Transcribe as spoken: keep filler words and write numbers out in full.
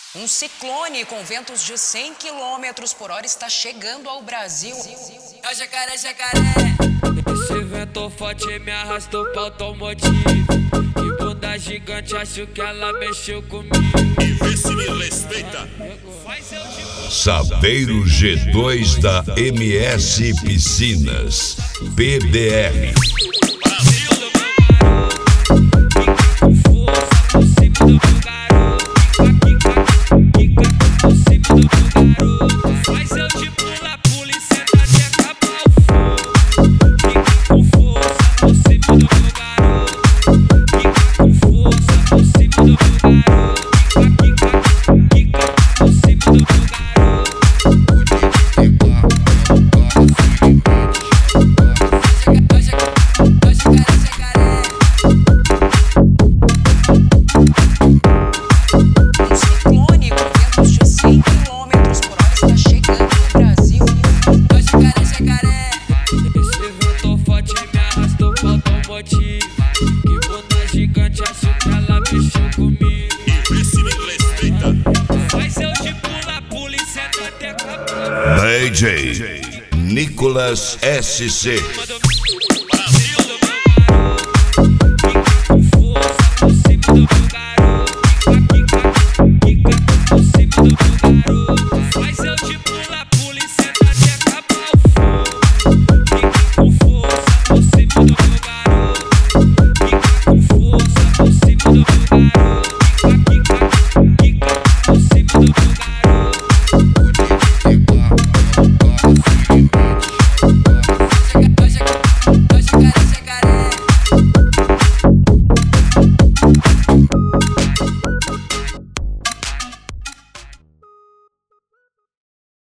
Um ciclone com ventos de cem quilômetros por hora está chegando ao Brasil. É o jacaré, jacaré. Esse vento forte me arrastou pra automotivo. Que bunda gigante, acho que ela mexeu comigo. E vê se me respeita. Saveiro G dois da M S Piscinas, P D R. Que bunda gigante, acho que ela mexeu comigo. E vê se me respeita. Faz eu de pula, pula e senta até acabar. D J Nicolas S C.